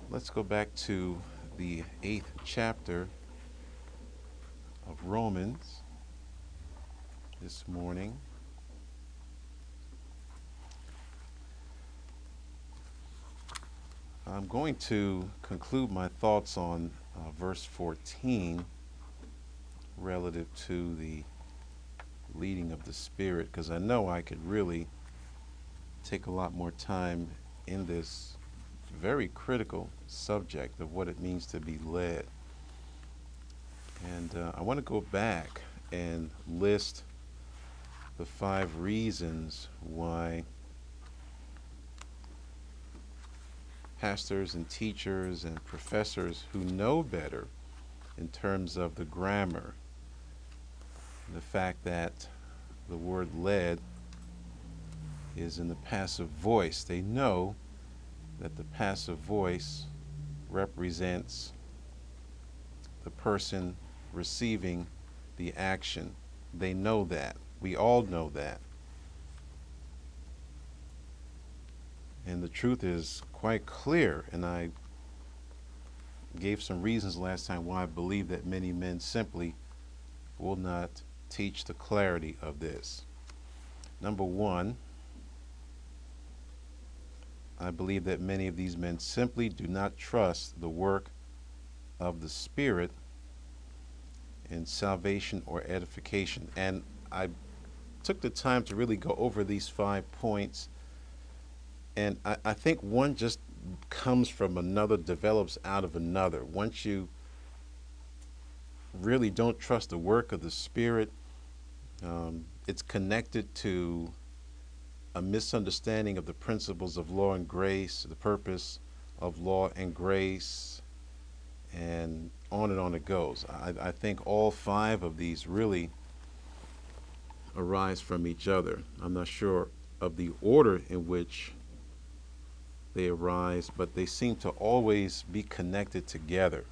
Let's go back to the 8th chapter of Romans this morning. I'm going to conclude my thoughts on verse 14 relative to the leading of the Spirit, because I know I could really take a lot more time in this very critical subject of what it means to be led. And I want to go back and list the 5 reasons why pastors and teachers and professors who know better in terms of the grammar, the fact that the word led is in the passive voice. They know that the passive voice represents the person receiving the action. They know that. We all know that. And the truth is quite clear, and I gave some reasons last time why I believe that many men simply will not teach the clarity of this. Number one, I believe that many of these men simply do not trust the work of the Spirit in salvation or edification. And I took the time to really go over these 5 points. And I think one just comes from another, develops out of another. Once you really don't trust the work of the Spirit, it's connected to a misunderstanding of the principles of law and grace, the purpose of law and grace, and on it goes. I think all 5 of these really arise from each other. I'm not sure of the order in which they arise, but they seem to always be connected together.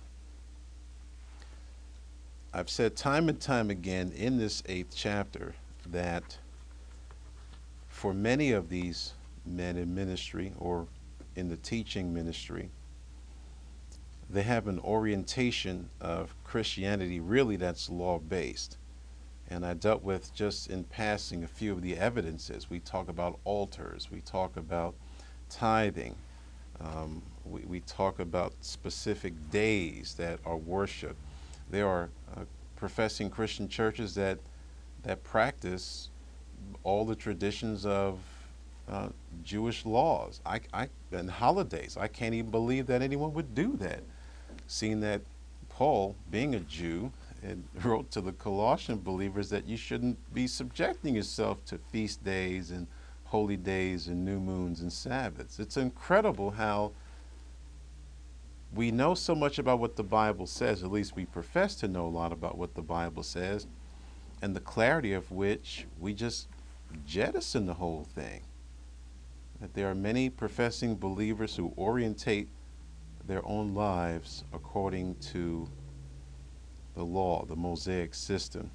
I've said time and time again in this 8th chapter that for many of these men in ministry or in the teaching ministry, they have an orientation of Christianity really that's law-based. And I dealt with just in passing a few of the evidences. We talk about altars, we talk about tithing, we talk about specific days that are worshiped. There are professing Christian churches that practice all the traditions of Jewish laws and holidays. I can't even believe that anyone would do that, seeing that Paul, being a Jew, wrote to the Colossian believers that you shouldn't be subjecting yourself to feast days and holy days and new moons and Sabbaths. It's incredible how we know so much about what the Bible says, at least we profess to know a lot about what the Bible says, and the clarity of which we just jettison the whole thing. That there are many professing believers who orientate their own lives according to the law, the Mosaic system,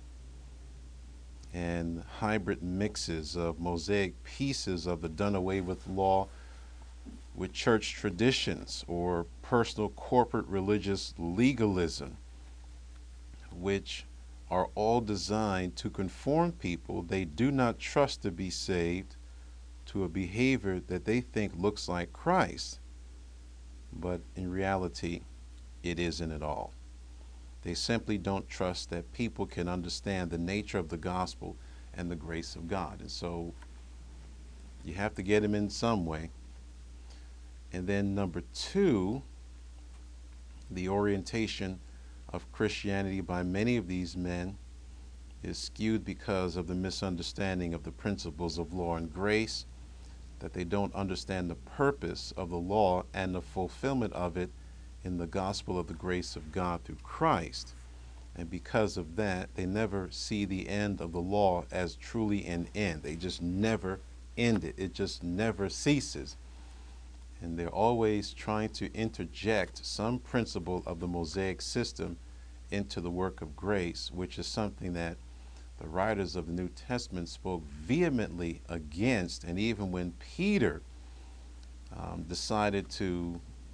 and hybrid mixes of Mosaic pieces of the done away with law with church traditions or personal corporate religious legalism, which are all designed to conform people they do not trust to be saved to a behavior that they think looks like Christ, but in reality, it isn't at all. They simply don't trust that people can understand the nature of the gospel and the grace of God. And so you have to get them in some way. And then number 2, the orientation of Christianity by many of these men is skewed because of the misunderstanding of the principles of law and grace, that they don't understand the purpose of the law and the fulfillment of it in the gospel of the grace of God through Christ. And because of that, they never see the end of the law as truly an end. They just never end it. It just never ceases. And they're always trying to interject some principle of the Mosaic system into the work of grace, which is something that the writers of the New Testament spoke vehemently against. And even when Peter decided to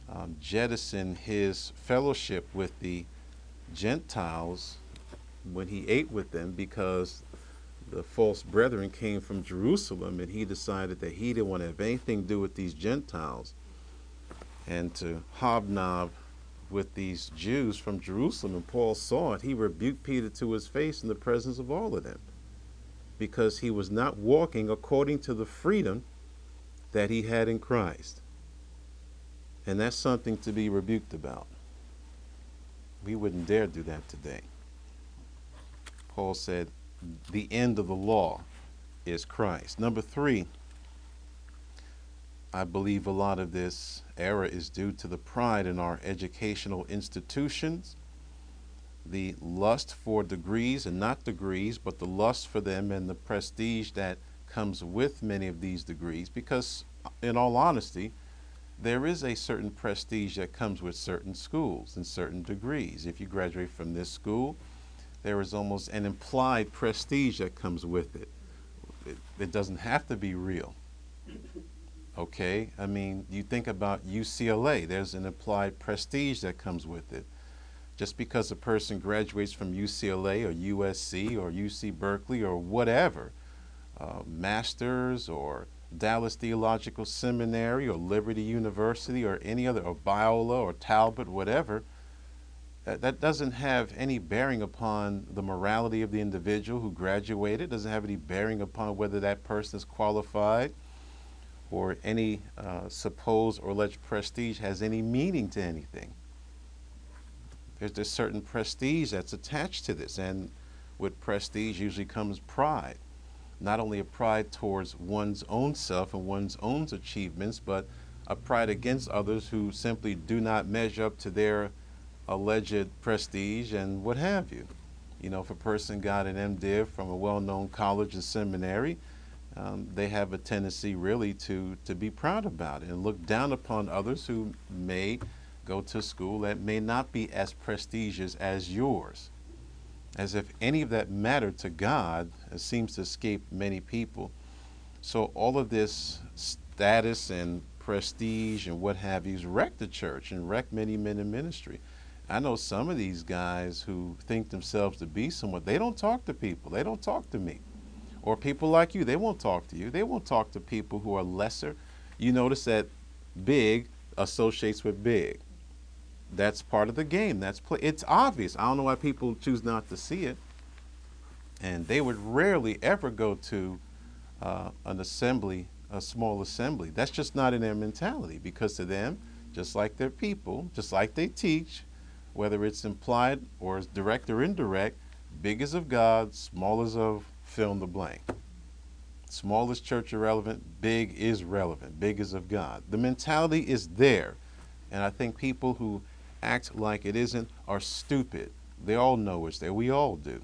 jettison his fellowship with the Gentiles when he ate with them, because the false brethren came from Jerusalem, and he decided that he didn't want to have anything to do with these Gentiles and to hobnob with these Jews from Jerusalem. And Paul saw it. He rebuked Peter to his face in the presence of all of them, because he was not walking according to the freedom that he had in Christ. And that's something to be rebuked about. We wouldn't dare do that today. Paul said, the end of the law is Christ. Number 3, I believe a lot of this error is due to the pride in our educational institutions, the lust for degrees, and not degrees, but the lust for them and the prestige that comes with many of these degrees. Because, in all honesty, there is a certain prestige that comes with certain schools and certain degrees. If you graduate from this school, there is almost an implied prestige that comes with it. It doesn't have to be real. Okay? I mean, you think about UCLA, there's an implied prestige that comes with it. Just because a person graduates from UCLA or USC or UC Berkeley or whatever, Masters or Dallas Theological Seminary or Liberty University or any other, or Biola or Talbot, whatever, that doesn't have any bearing upon the morality of the individual who graduated, doesn't have any bearing upon whether that person is qualified, or any supposed or alleged prestige has any meaning to anything. There's this certain prestige that's attached to this, and with prestige usually comes pride. Not only a pride towards one's own self and one's own achievements, but a pride against others who simply do not measure up to their alleged prestige and what have you. You know, if a person got an MDiv from a well-known college and seminary, they have a tendency really to be proud about it and look down upon others who may go to school that may not be as prestigious as yours. As if any of that mattered to God. It seems to escape many people. So all of this status and prestige and what have you wrecked the church and wrecked many men in ministry. I know some of these guys who think themselves to be someone, they don't talk to people. They don't talk to me. Or people like you, they won't talk to you. They won't talk to people who are lesser. You notice that big associates with big. That's part of the game. It's obvious. I don't know why people choose not to see it. And they would rarely ever go to an assembly, a small assembly. That's just not in their mentality, because to them, just like their people, just like they teach, whether it's implied or direct or indirect, big is of God, small is of fill in the blank. Small is church irrelevant, big is relevant, big is of God. The mentality is there. And I think people who act like it isn't are stupid. They all know it's there. We all do.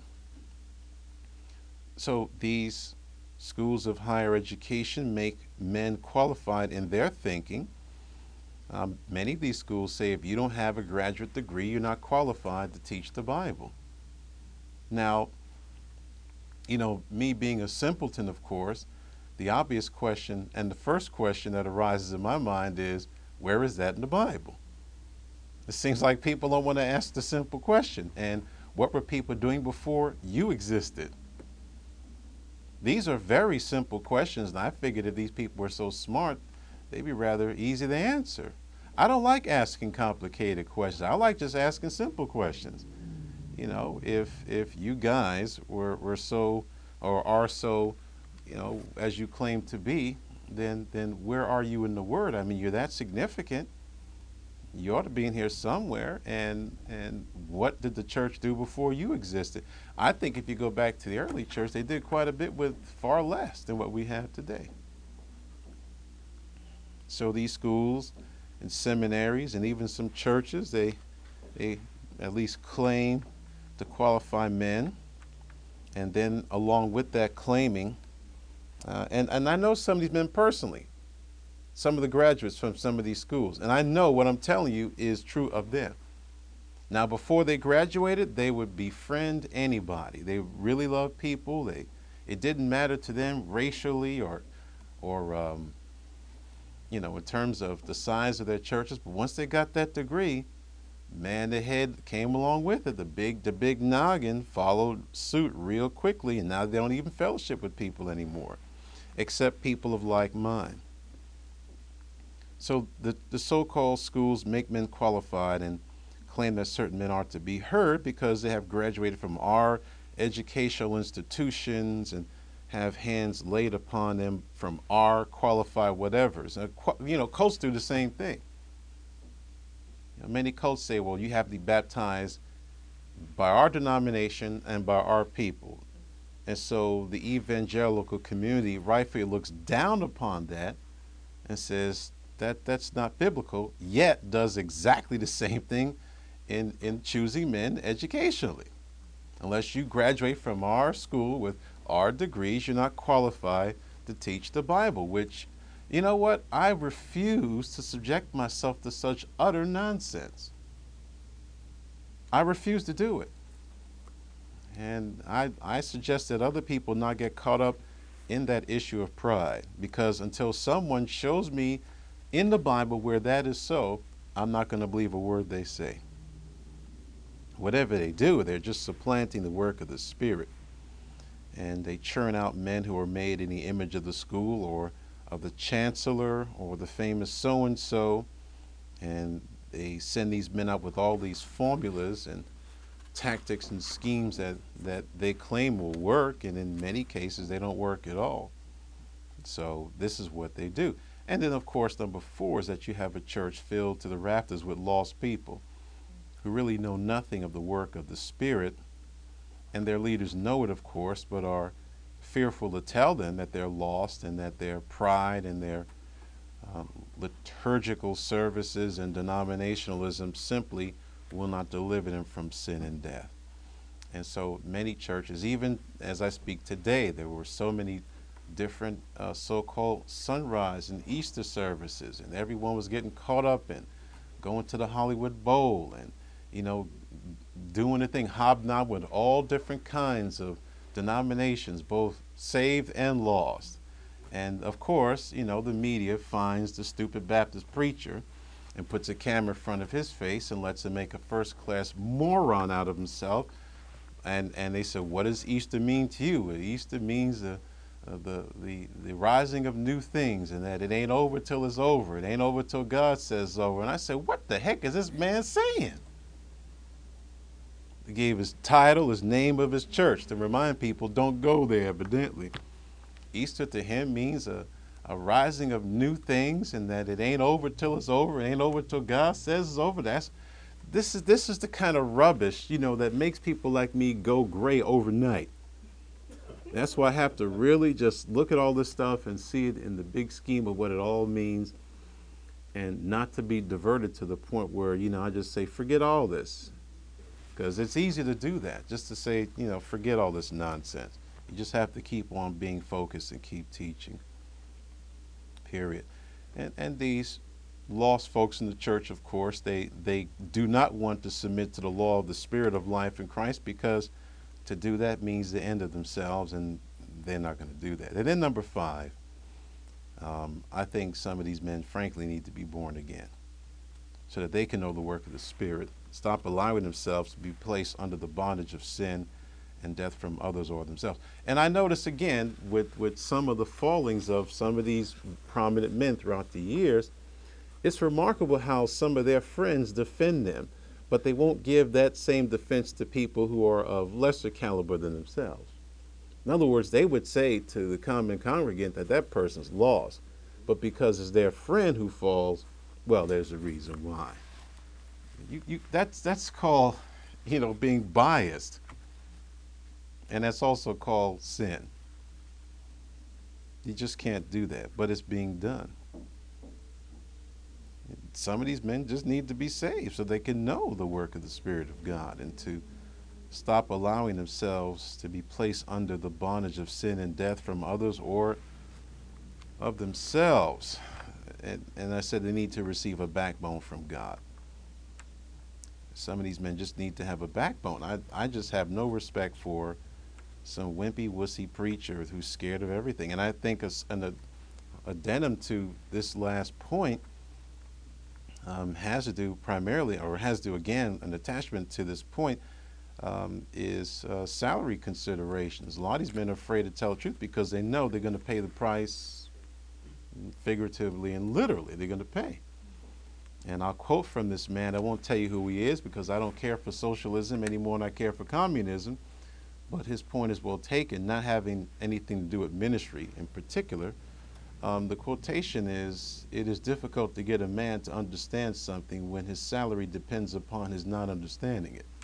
So these schools of higher education make men qualified in their thinking. Many of these schools say if you don't have a graduate degree, you're not qualified to teach the Bible. Now, you know, me being a simpleton, of course, the obvious question and the first question that arises in my mind is, where is that in the Bible? It seems like people don't want to ask the simple question. And what were people doing before you existed? These are very simple questions, and I figured if these people were so smart, they'd be rather easy to answer. I don't like asking complicated questions. I like just asking simple questions. You know, if you guys were so, or are so, you know, as you claim to be, then where are you in the Word? I mean, you're that significant. You ought to be in here somewhere. And what did the church do before you existed? I think if you go back to the early church, they did quite a bit with far less than what we have today. So these schools and seminaries and even some churches, they at least claim to qualify men. And then along with that claiming, and I know some of these men personally, some of the graduates from some of these schools, and I know what I'm telling you is true of them. Now, before they graduated, they would befriend anybody. They really loved people. It didn't matter to them racially or in terms of the size of their churches. But once they got that degree, man, the head came along with it. The big noggin followed suit real quickly, and now they don't even fellowship with people anymore, except people of like mind. So the so-called schools make men qualified and claim that certain men are to be heard because they have graduated from our educational institutions and have hands laid upon them from our qualified whatevers. Cults do the same thing. Many cults say, well, you have to be baptized by our denomination and by our people. And so the evangelical community rightfully looks down upon that and says that that's not biblical, yet does exactly the same thing in choosing men educationally. Unless you graduate from our school with our degrees, you're not qualified to teach the Bible, which, you know what? I refuse to subject myself to such utter nonsense. I refuse to do it. And I suggest that other people not get caught up in that issue of pride, because until someone shows me in the Bible where that is so, I'm not going to believe a word they say. Whatever they do, they're just supplanting the work of the Spirit. And they churn out men who are made in the image of the school or of the chancellor or the famous so-and-so. And they send these men out with all these formulas and tactics and schemes that they claim will work, and in many cases they don't work at all. So this is what they do. And then, of course, number 4 is that you have a church filled to the rafters with lost people who really know nothing of the work of the Spirit, and their leaders know it, of course, but are fearful to tell them that they're lost and that their pride and their liturgical services and denominationalism simply will not deliver them from sin and death. And so many churches, even as I speak today, there were so many different so-called sunrise and Easter services, and everyone was getting caught up in going to the Hollywood Bowl and doing the thing, hobnob with all different kinds of denominations, both saved and lost. And of course, the media finds the stupid Baptist preacher and puts a camera in front of his face and lets him make a first-class moron out of himself. And they said, what does Easter mean to you? Well, Easter means the rising of new things, and that it ain't over till it's over. It ain't over till God says it's over. And I said, what the heck is this man saying? He gave his title, his name of his church to remind people don't go there, evidently. Easter to him means a rising of new things, and that it ain't over till it's over. It ain't over till God says it's over. This is the kind of rubbish, that makes people like me go gray overnight. That's why I have to really just look at all this stuff and see it in the big scheme of what it all means, and not to be diverted to the point where, I just say, forget all this. Because it's easy to do that, just to say, forget all this nonsense. You just have to keep on being focused and keep teaching, period. And these lost folks in the church, of course, they do not want to submit to the law of the Spirit of life in Christ, because to do that means the end of themselves, and they're not going to do that. And then number 5, I think some of these men, frankly, need to be born again so that they can know the work of the Spirit, stop allowing themselves to be placed under the bondage of sin and death from others or themselves. And I notice again with some of the fallings of some of these prominent men throughout the years, it's remarkable how some of their friends defend them, but they won't give that same defense to people who are of lesser caliber than themselves. In other words, they would say to the common congregant that that person's lost, but because it's their friend who falls, well, there's a reason why. That's called, being biased, and that's also called sin. You just can't do that, but it's being done. Some of these men just need to be saved so they can know the work of the Spirit of God, and to stop allowing themselves to be placed under the bondage of sin and death from others or of themselves. And I said they need to receive a backbone from God. Some of these men just need to have a backbone. I just have no respect for some wimpy, wussy preacher who's scared of everything. And I think addendum to this last point has to do primarily, or has to do again, an attachment to this point is salary considerations. A lot of these men are afraid to tell the truth because they know they're going to pay the price figuratively and literally. They're going to pay. And I'll quote from this man. I won't tell you who he is because I don't care for socialism any more than I care for communism. But his point is well taken, not having anything to do with ministry in particular. The quotation is, "It is difficult to get a man to understand something when his salary depends upon his not understanding it."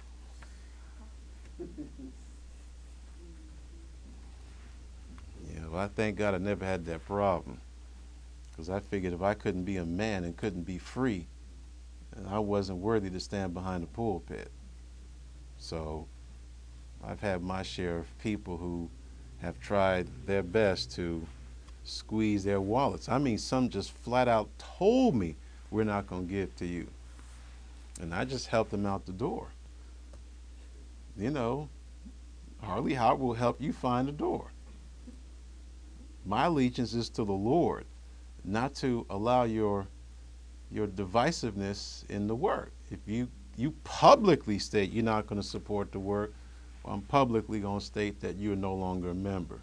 Yeah, well, I thank God I never had that problem, because I figured if I couldn't be a man and couldn't be free, I wasn't worthy to stand behind the pulpit. So I've had my share of people who have tried their best to squeeze their wallets. I mean, some just flat out told me, "We're not going to give to you." And I just helped them out the door. You know, Harley Howard will help you find a door. My allegiance is to the Lord, not to allow your divisiveness in the work. If you publicly state you're not going to support the work, well, I'm publicly going to state that you're no longer a member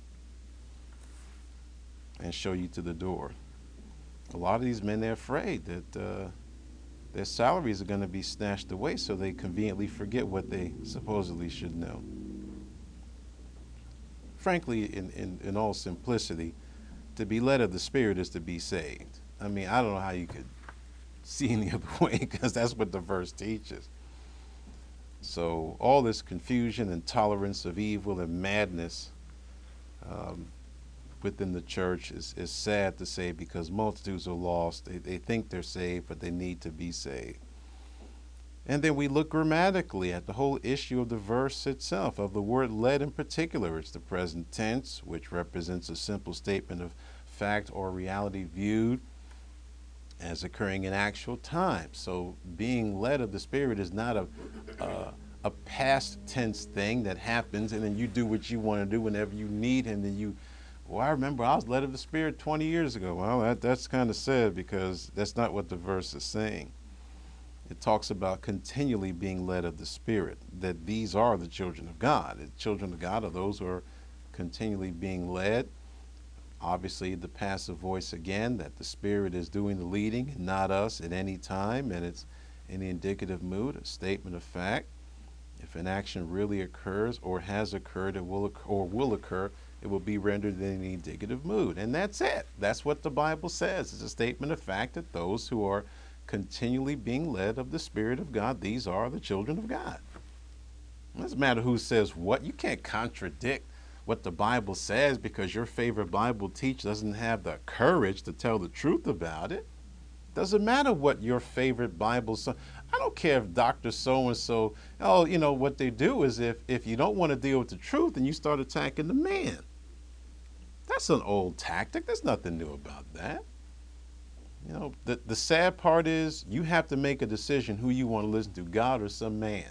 and show you to the door. A lot of these men, they're afraid that their salaries are going to be snatched away, so they conveniently forget what they supposedly should know. Frankly, in all simplicity, to be led of the Spirit is to be saved. I mean, I don't know how you could see any other way, because that's what the verse teaches. So all this confusion and tolerance of evil and madness within the church is sad to say, because multitudes are lost. They think they're saved, but they need to be saved. And then we look grammatically at the whole issue of the verse itself, of the word led in particular. It's the present tense, which represents a simple statement of fact or reality viewed as occurring in actual time. So being led of the Spirit is not a past tense thing that happens and then you do what you want to do whenever you need Him. Then I remember I was led of the Spirit 20 years ago. Well, that's kind of sad, because that's not what the verse is saying. It talks about continually being led of the Spirit, that these are the children of God. The children of God are those who are continually being led. Obviously, the passive voice again, that the Spirit is doing the leading and not us at any time, and it's in the indicative mood, a statement of fact. If an action really occurs or has occurred or will occur, it will be rendered in the indicative mood. And that's it. That's what the Bible says. It's a statement of fact that those who are continually being led of the Spirit of God, these are the children of God. It doesn't matter who says what. You can't contradict what the Bible says because your favorite Bible teacher doesn't have the courage to tell the truth about it. Doesn't matter what your favorite Bible says. I don't care if Dr. So-and-so, what they do is if you don't want to deal with the truth, then you start attacking the man. That's an old tactic. There's nothing new about that. The sad part is you have to make a decision who you want to listen to, God or some man.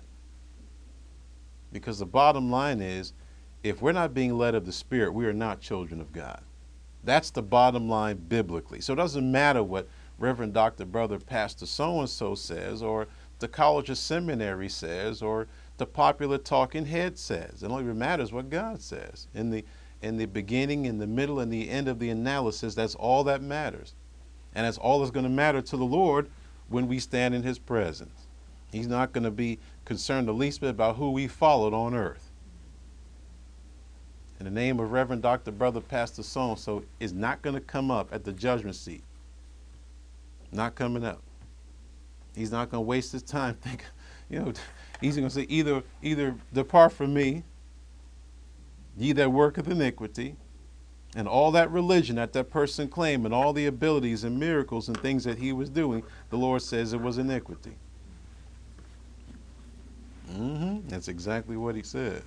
Because the bottom line is, if we're not being led of the Spirit, we are not children of God. That's the bottom line biblically. So it doesn't matter what Reverend Dr. Brother Pastor so-and-so says, or the college or seminary says, or the popular talking head says. It only matters what God says. In the beginning, in the middle, and the end of the analysis, that's all that matters. And that's all that's going to matter to the Lord when we stand in His presence. He's not going to be concerned the least bit about who we followed on earth. And the name of Reverend Dr. Brother Pastor so-and-so is not going to come up at the judgment seat. Not coming up. He's not going to waste his time thinking, he's going to say either depart from me, ye that worketh iniquity, and all that religion that person claimed and all the abilities and miracles and things that he was doing, the Lord says it was iniquity. That's exactly what He says.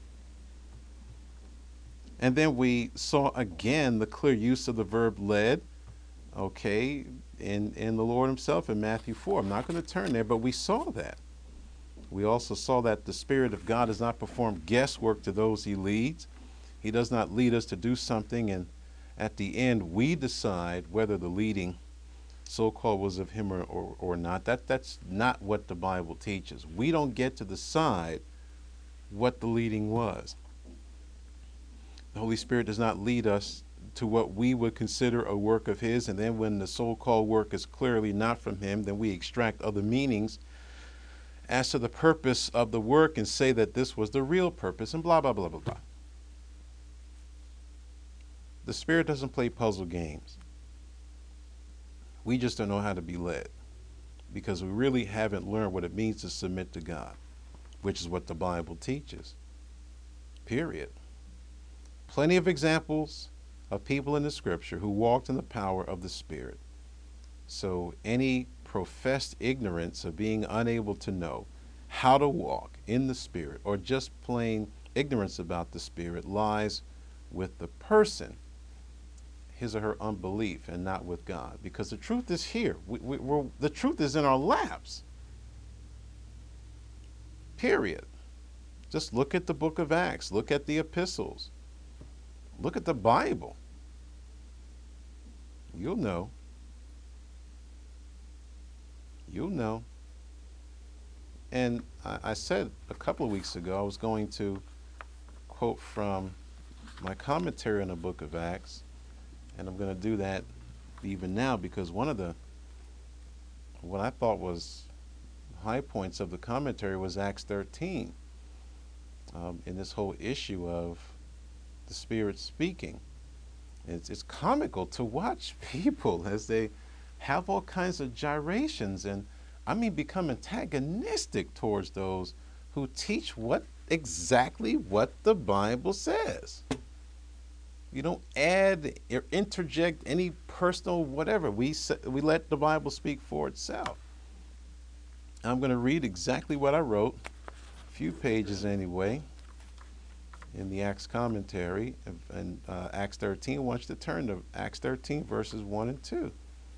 And then we saw again the clear use of the verb led, in the Lord Himself in Matthew 4. I'm not going to turn there, but we saw that. We also saw that the Spirit of God does not perform guesswork to those He leads. He does not lead us to do something and at the end we decide whether the leading so-called was of him or not. That's not what the Bible teaches. We don't get to decide what the leading was. The Holy Spirit does not lead us to what we would consider a work of his, and then when the so-called work is clearly not from him, then we extract other meanings as to the purpose of the work and say that this was the real purpose, and blah, blah, blah, blah, blah. The Spirit doesn't play puzzle games. We just don't know how to be led because we really haven't learned what it means to submit to God, which is what the Bible teaches. Period. Plenty of examples of people in the Scripture who walked in the power of the Spirit. So any professed ignorance of being unable to know how to walk in the Spirit or just plain ignorance about the Spirit lies with the person, his or her unbelief, and not with God, because the truth is here. The truth is in our laps. Period. Just look at the book of Acts. Look at the epistles. Look at the Bible. You'll know. You'll know. And I said a couple of weeks ago I was going to quote from my commentary on the book of Acts, and I'm going to do that even now because one of what I thought was high points of the commentary was Acts 13, in this whole issue of the Spirit speaking. It's comical to watch people as they have all kinds of gyrations and, I mean, become antagonistic towards those who teach exactly what the Bible says. You don't add or interject any personal whatever. We let the Bible speak for itself. I'm going to read exactly what I wrote, a few pages anyway, in the Acts commentary, and Acts 13. I want you to turn to Acts 13, verses 1 and 2.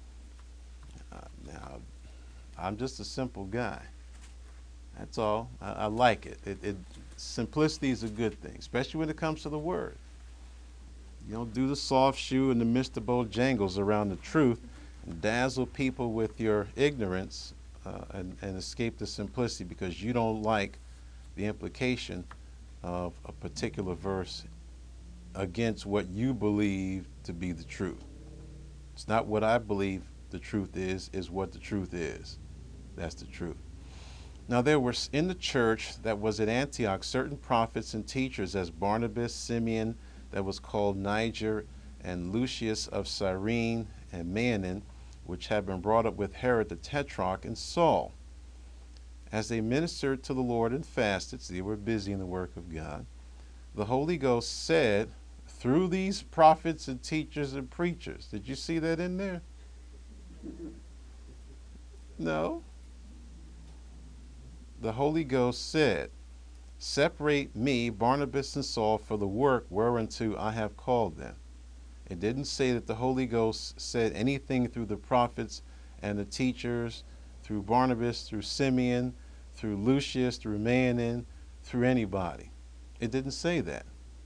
Now, I'm just a simple guy. That's all. I like it. Simplicity is a good thing, especially when it comes to the Word. You don't do the soft shoe and the Mr. Bojangles around the truth and dazzle people with your ignorance and escape the simplicity because you don't like the implication of a particular verse against what you believe to be the truth. It's not what I believe the truth is what the truth is. That's the truth. Now there were in the church that was at Antioch certain prophets and teachers as Barnabas, Simeon, that was called Niger, and Lucius of Cyrene, and Manaen, which had been brought up with Herod the Tetrarch, and Saul. As they ministered to the Lord and fasted, so they were busy in the work of God, the Holy Ghost said through these prophets and teachers and preachers. Did you see that in there? No. The Holy Ghost said, "Separate me, Barnabas and Saul, for the work whereunto I have called them." It didn't say that the Holy Ghost said anything through the prophets and the teachers, through Barnabas, through Simeon, through Lucius, through Manaen, through anybody. It didn't say that.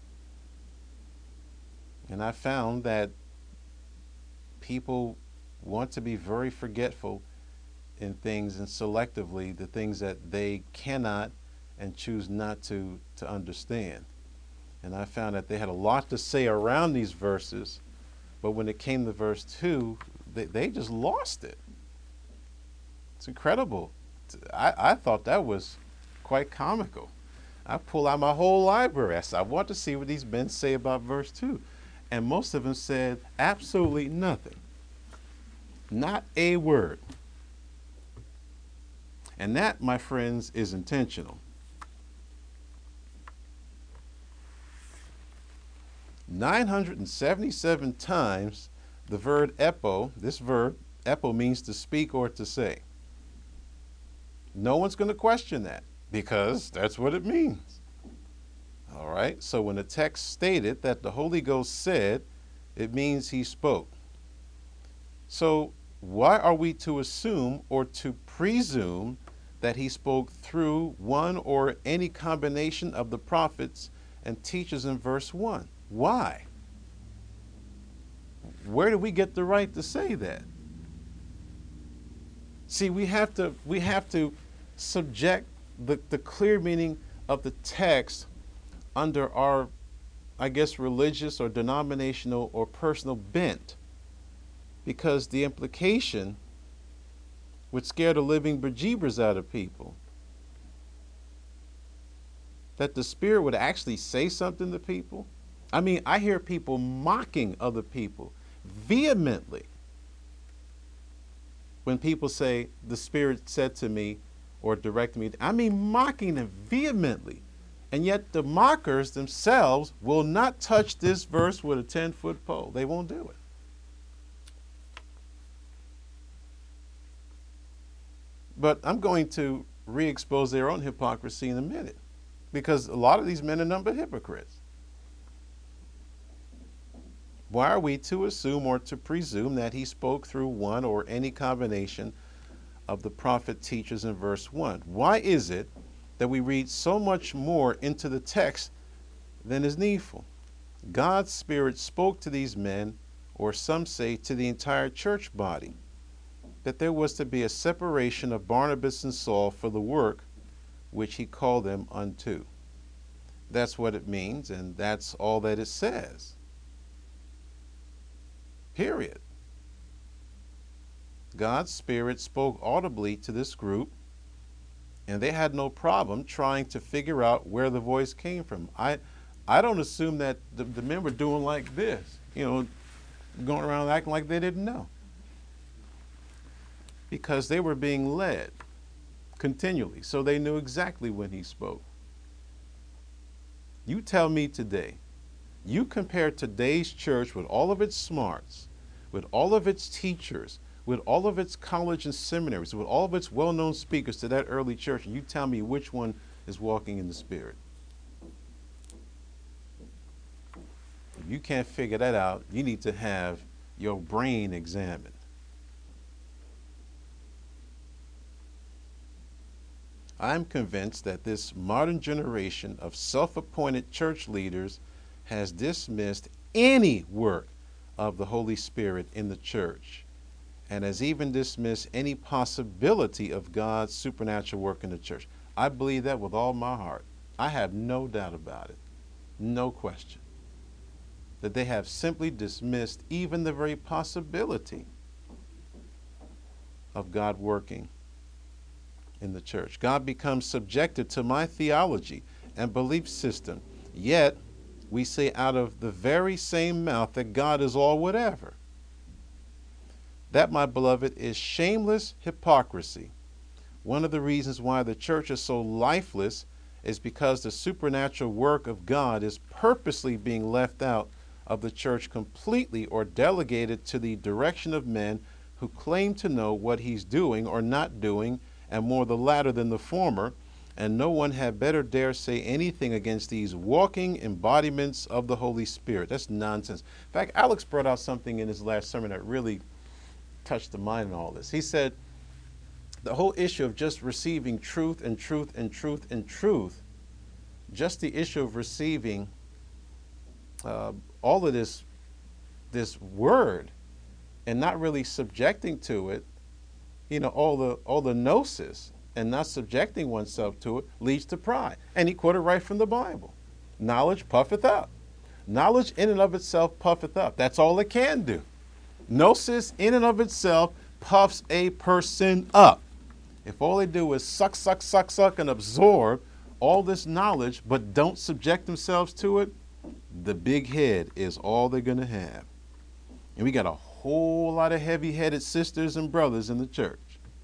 And I found that people want to be very forgetful in things and selectively the things that they cannot and choose not to understand. And I found that they had a lot to say around these verses, but when it came to verse 2, they just lost it. It's incredible. I thought that was quite comical. I pulled out my whole library. I said, I want to see what these men say about verse 2. And most of them said absolutely nothing. Not a word. And that, my friends, is intentional. 977 times the verb epo, this verb, epo, means to speak or to say. No one's going to question that because that's what it means. All right, so when the text stated that the Holy Ghost said, it means he spoke. So why are we to assume or to presume that he spoke through one or any combination of the prophets and teachers in verse 1? Why? Where do we get the right to say that? See, we have to subject the clear meaning of the text under our, I guess, religious or denominational or personal bent, because the implication would scare the living bejeebers out of people. That the Spirit would actually say something to people. I mean, I hear people mocking other people vehemently when people say, the Spirit said to me or directed me. I mean, mocking them vehemently. And yet the mockers themselves will not touch this verse with a 10-foot pole. They won't do it. But I'm going to re-expose their own hypocrisy in a minute, because a lot of these men are numbered hypocrites. Why are we to assume or to presume that he spoke through one or any combination of the prophet teachers in verse 1? Why is it that we read so much more into the text than is needful? God's Spirit spoke to these men, or some say to the entire church body, that there was to be a separation of Barnabas and Saul for the work which he called them unto. That's what it means, and that's all that it says. Period. God's Spirit spoke audibly to this group, and they had no problem trying to figure out where the voice came from. I don't assume that the men were doing like this, going around acting like they didn't know, because they were being led continually, so they knew exactly when he spoke. You tell me today, you compare today's church with all of its smarts, with all of its teachers, with all of its college and seminaries, with all of its well-known speakers to that early church, and you tell me which one is walking in the Spirit. If you can't figure that out, you need to have your brain examined. I'm convinced that this modern generation of self-appointed church leaders has dismissed any work of the Holy Spirit in the church, and has even dismissed any possibility of God's supernatural work in the church. I believe that with all my heart. I have no doubt about it, no question, that they have simply dismissed even the very possibility of God working in the church. God becomes subjected to my theology and belief system, yet we say out of the very same mouth that God is all whatever. That, my beloved, is shameless hypocrisy. One of the reasons why the church is so lifeless is because the supernatural work of God is purposely being left out of the church completely, or delegated to the direction of men who claim to know what he's doing or not doing, and more the latter than the former, and no one had better dare say anything against these walking embodiments of the Holy Spirit. That's nonsense. In fact, Alex brought out something in his last sermon that really touched the mind in all this. He said the whole issue of just receiving truth and truth and truth and truth, just the issue of receiving all of this word and not really subjecting to it, all the gnosis, and not subjecting oneself to it, leads to pride. And he quoted right from the Bible. Knowledge puffeth up. Knowledge in and of itself puffeth up. That's all it can do. Gnosis in and of itself puffs a person up. If all they do is suck, suck, suck, suck, and absorb all this knowledge, but don't subject themselves to it, the big head is all they're going to have. And we got a whole lot of heavy-headed sisters and brothers in the church.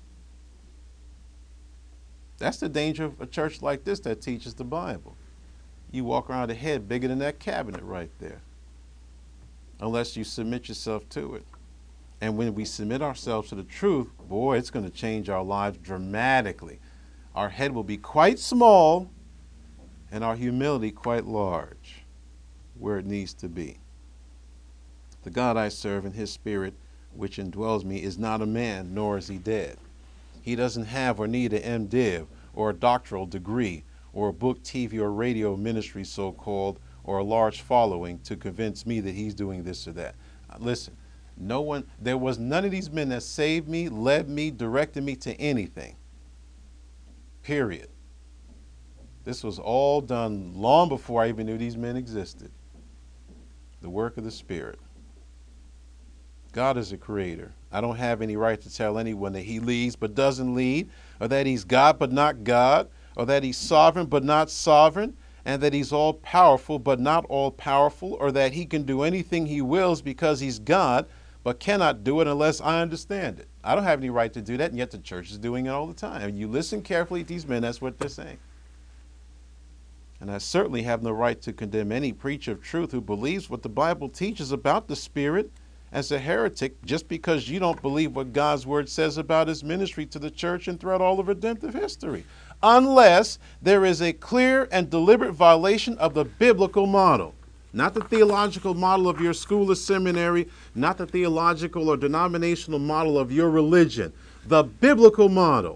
That's the danger of a church like this that teaches the Bible. You walk around a head bigger than that cabinet right there, unless you submit yourself to it. And when we submit ourselves to the truth, boy, it's going to change our lives dramatically. Our head will be quite small and our humility quite large, where it needs to be. The God I serve in his Spirit, which indwells me, is not a man, nor is he dead. He doesn't have or need an MDiv or a doctoral degree or a book, TV, or radio ministry, so-called, or a large following to convince me that he's doing this or that. Listen, No one, there was none of these men that saved me, led me, directed me to anything. Period. This was all done long before I even knew these men existed. The work of the Spirit. God is a creator. I don't have any right to tell anyone that he leads but doesn't lead, or that he's God but not God, or that he's sovereign but not sovereign, and that he's all powerful but not all powerful, or that he can do anything he wills because he's God but cannot do it unless I understand it. I don't have any right to do that, and yet the church is doing it all the time. And you listen carefully to these men, that's what they're saying. And I certainly have no right to condemn any preacher of truth who believes what the Bible teaches about the Spirit as a heretic just because you don't believe what God's word says about his ministry to the church and throughout all of redemptive history, unless there is a clear and deliberate violation of the biblical model. Not the theological model of your school or seminary, not the theological or denominational model of your religion, the biblical model.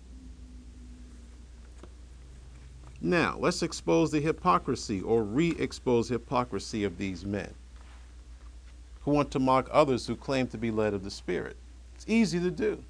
Now, let's expose the hypocrisy or re-expose hypocrisy of these men who want to mock others who claim to be led of the Spirit. It's easy to do.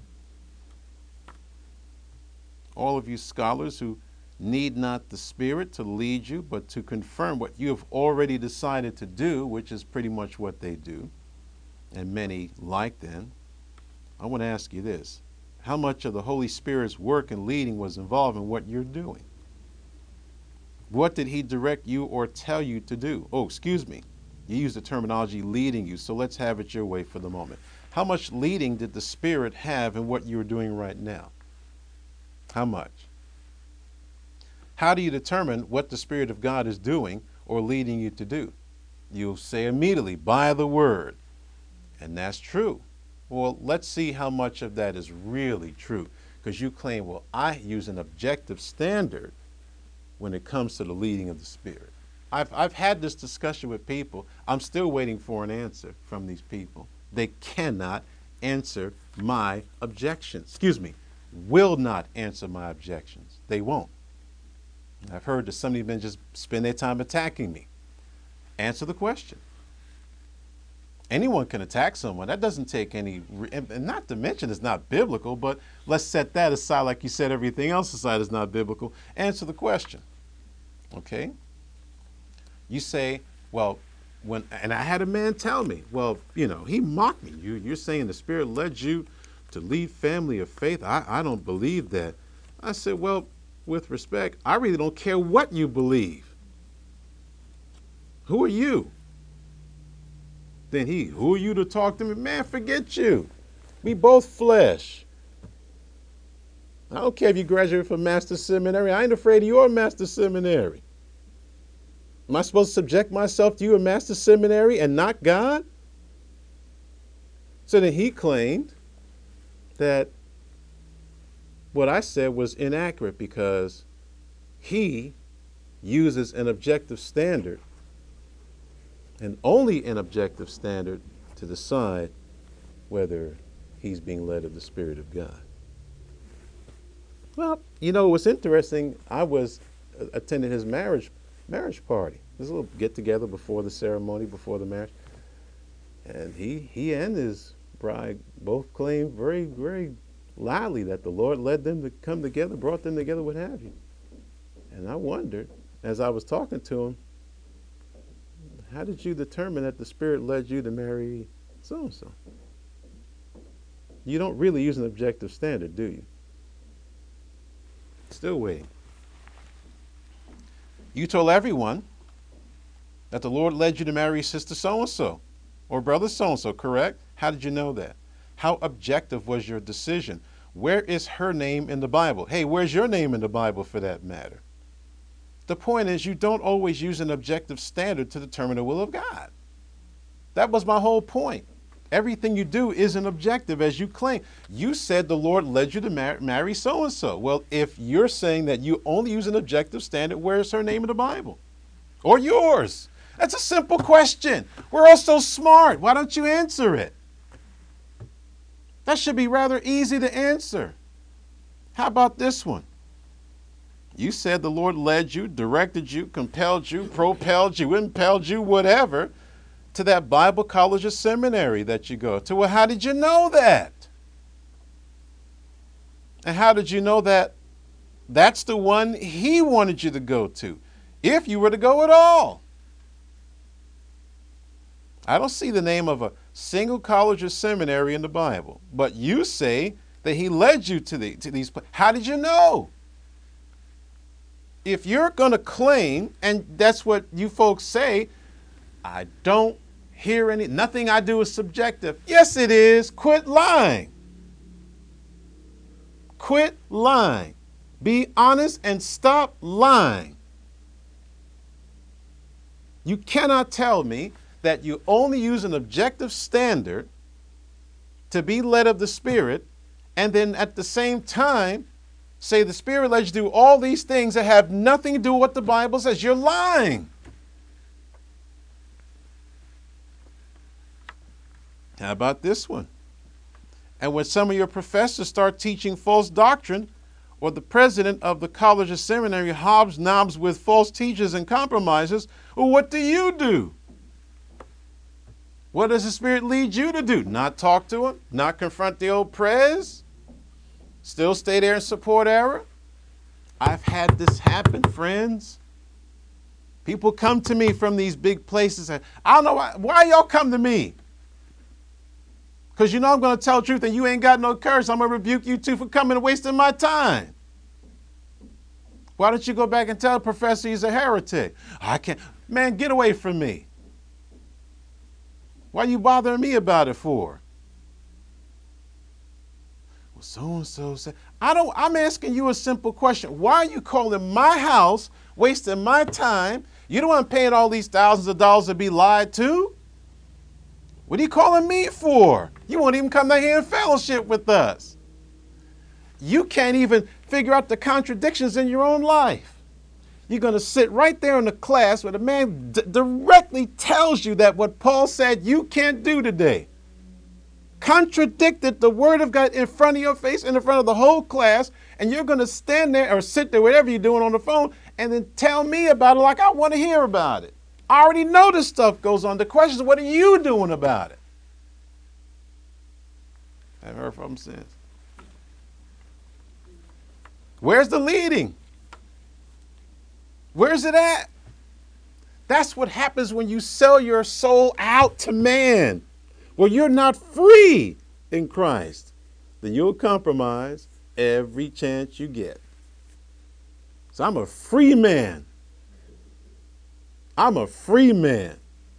All of you scholars who need not the Spirit to lead you, but to confirm what you have already decided to do, which is pretty much what they do, and many like them, I want to ask you this. How much of the Holy Spirit's work and leading was involved in what you're doing? What did he direct you or tell you to do? Oh, excuse me. You use the terminology leading you, so let's have it your way for the moment. How much leading did the Spirit have in what you're doing right now? How much? How do you determine what the Spirit of God is doing or leading you to do? You'll say immediately, by the Word. And that's true. Well, let's see how much of that is really true. Because you claim, well, I use an objective standard when it comes to the leading of the Spirit. I've had this discussion with people. I'm still waiting for an answer from these people. They cannot answer my objections. Excuse me, will not answer my objections. They won't. I've heard that some of these men just spend their time attacking me. Answer the question. Anyone can attack someone. That doesn't take any, and not to mention it's not biblical, but let's set that aside like you said everything else aside is not biblical. Answer the question. Okay? You say, well, and I had a man tell me, well, he mocked me. You're saying the Spirit led you to lead family of faith. I don't believe that. I said, well, with respect, I really don't care what you believe. Who are you? Then who are you to talk to me? Man, forget you. We both flesh. I don't care if you graduated from Master Seminary. I ain't afraid of your Master Seminary. Am I supposed to subject myself to you in Master Seminary and not God? So then he claimed that what I said was inaccurate because he uses an objective standard and only an objective standard to decide whether he's being led of the Spirit of God. Well, what's interesting, I was attending his marriage party. There's a little get-together before the ceremony, before the marriage. And he and his bride both claimed very, very loudly that the Lord led them to come together, brought them together, what have you. And I wondered, as I was talking to him, how did you determine that the Spirit led you to marry so-and-so? You don't really use an objective standard, do you? Still waiting. You told everyone that the Lord led you to marry sister so-and-so or brother so-and-so, correct? How did you know that? How objective was your decision? Where is her name in the Bible? Hey, where's your name in the Bible for that matter? The point is you don't always use an objective standard to determine the will of God. That was my whole point. Everything you do isn't objective as you claim. You said the Lord led you to marry so-and-so. Well, if you're saying that you only use an objective standard, where's her name in the Bible? Or yours? That's a simple question. We're all so smart. Why don't you answer it? That should be rather easy to answer. How about this one? You said the Lord led you, directed you, compelled you, propelled you, impelled you, whatever, to that Bible college or seminary that you go to. Well, how did you know that? And how did you know that that's the one he wanted you to go to, if you were to go at all? I don't see the name of a single college or seminary in the Bible, but you say that he led you to these places. How did you know? If you're going to claim, and that's what you folks say, I don't hear nothing I do is subjective. Yes, it is. Quit lying. Quit lying. Be honest and stop lying. You cannot tell me that you only use an objective standard to be led of the Spirit, and then at the same time say the Spirit led you to do all these things that have nothing to do with what the Bible says. You're lying. How about this one? And when some of your professors start teaching false doctrine, or the president of the college or seminary hobnobs with false teachers and compromisers, well, what do? What does the Spirit lead you to do? Not talk to him? Not confront the old prez? Still stay there and support error? I've had this happen, friends. People come to me from these big places and I don't know why y'all come to me. Because you know I'm going to tell the truth and you ain't got no courage. I'm going to rebuke you too for coming and wasting my time. Why don't you go back and tell the professor he's a heretic? I can't. Man, get away from me. Why are you bothering me about it for? Well, so-and-so said. I'm asking you a simple question. Why are you calling my house, wasting my time? You don't want paying all these thousands of dollars to be lied to? What are you calling me for? You won't even come down here and fellowship with us. You can't even figure out the contradictions in your own life. You're going to sit right there in the class where the man directly tells you that what Paul said you can't do today. Contradicted the word of God in front of your face, in front of the whole class, and you're going to stand there or sit there, whatever you're doing on the phone, and then tell me about it like I want to hear about it. I already know this stuff goes on. The question is, what are you doing about it? I haven't heard from him since. Where's the leading? Where's it at? That's what happens when you sell your soul out to man. Well, you're not free in Christ. Then you'll compromise every chance you get. So I'm a free man. I'm a free man.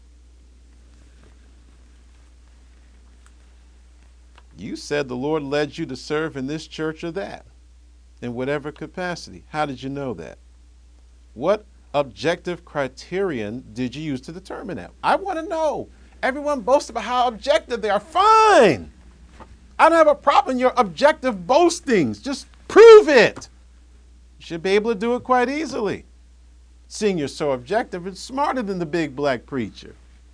You said the Lord led you to serve in this church or that, in whatever capacity. How did you know that? What objective criterion did you use to determine that? I want to know. Everyone boasts about how objective they are. Fine. I don't have a problem in your objective boastings. Just prove it. You should be able to do it quite easily. Seeing you're so objective and smarter than the big black preacher.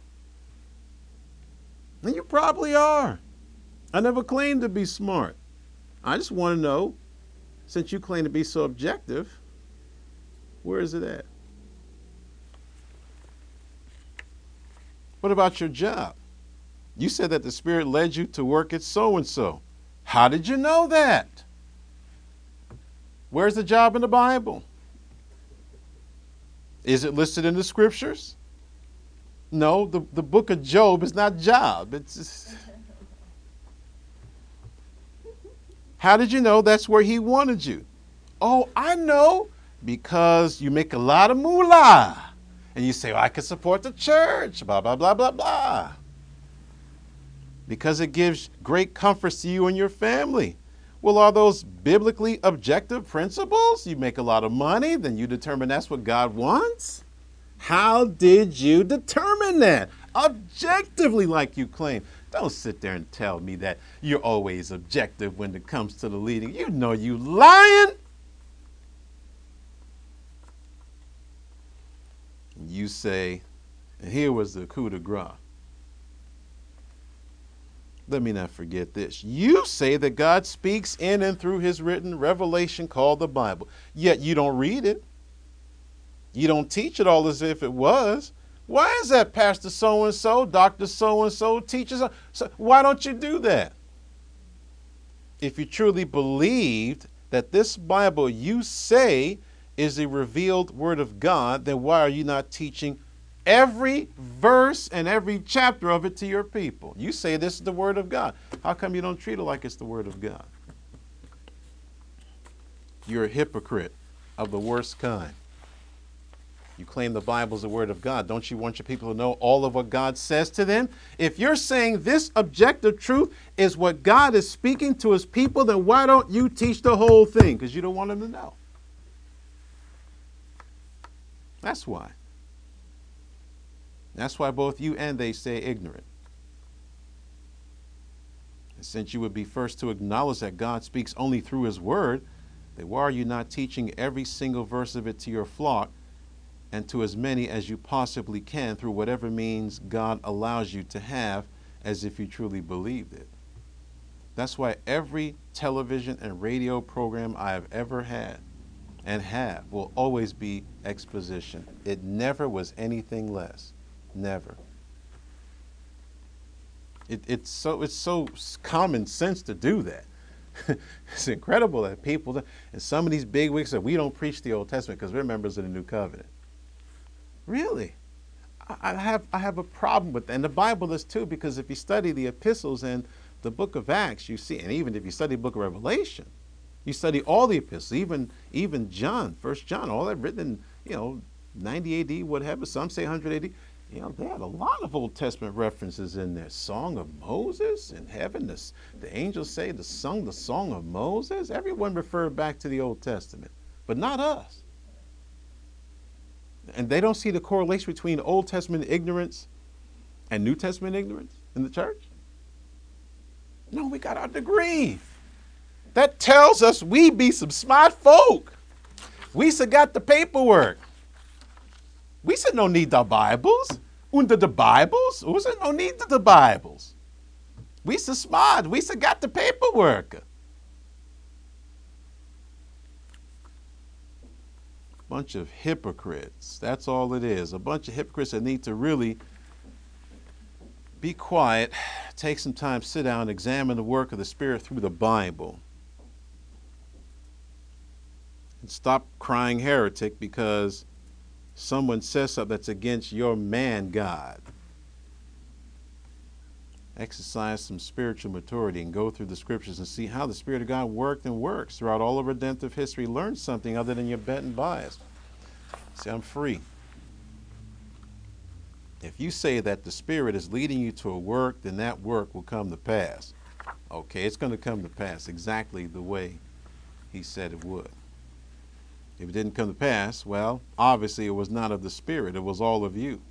And you probably are. I never claimed to be smart. I just want to know, since you claim to be so objective, where is it at? What about your job? You said that the Spirit led you to work at so-and-so. How did you know that? Where's the job in the Bible? Is it listed in the scriptures? No, the book of Job is not job. It's How did you know that's where he wanted you? Oh, I know, because you make a lot of moolah. And you say, well, I can support the church, blah, blah, blah, blah, blah. Because it gives great comforts to you and your family. Well, are those biblically objective principles? You make a lot of money, then you determine that's what God wants? How did you determine that? Objectively, like you claim. Don't sit there and tell me that you're always objective when it comes to the leading. You know you lying. You say, and here was the coup de grace. Let me not forget this. You say that God speaks in and through his written revelation called the Bible, yet you don't read it. You don't teach it all as if it was. Why is that, Pastor so-and-so, Dr. so-and-so, teacher so? Why don't you do that? If you truly believed that this Bible you say is a revealed word of God, then why are you not teaching every verse and every chapter of it to your people? You say this is the word of God. How come you don't treat it like it's the word of God? You're a hypocrite of the worst kind. You claim the Bible is the word of God. Don't you want your people to know all of what God says to them? If you're saying this objective truth is what God is speaking to his people, then why don't you teach the whole thing? Because you don't want them to know. That's why. That's why both you and they stay ignorant. And since you would be first to acknowledge that God speaks only through his word, then why are you not teaching every single verse of it to your flock and to as many as you possibly can through whatever means God allows you to have, as if you truly believed it? That's why every television and radio program I have ever had and have will always be exposition. It never was anything less. Never. It's so common sense to do that. It's incredible that people, and some of these big wigs say, we don't preach the Old Testament because we're members of the New Covenant. Really? I have a problem with that. And the Bible is too, because if you study the epistles and the book of Acts, you see, and even if you study the book of Revelation, you study all the epistles, even John, 1 John, all that written in, 90 AD, whatever, some say 100 AD. They had a lot of Old Testament references in there. Song of Moses in heaven. The angels say the song of Moses. Everyone referred back to the Old Testament, but not us. And they don't see the correlation between Old Testament ignorance and New Testament ignorance in the church. No, we got our degree. That tells us we be some smart folk. We still got the paperwork. We said no need the Bibles. Under the Bibles? We said no need the Bibles. We so smart. We still got the paperwork. Bunch of hypocrites. That's all it is. A bunch of hypocrites that need to really be quiet, take some time, sit down, examine the work of the Spirit through the Bible. And stop crying heretic because someone says something that's against your man God. Exercise some spiritual maturity and go through the scriptures and see how the Spirit of God worked and works throughout all of redemptive history. Learn something other than your bet and bias. See, I'm free. If you say that the Spirit is leading you to a work, then that work will come to pass. Okay, it's going to come to pass exactly the way he said it would. If it didn't come to pass, well, obviously it was not of the Spirit. It was all of you.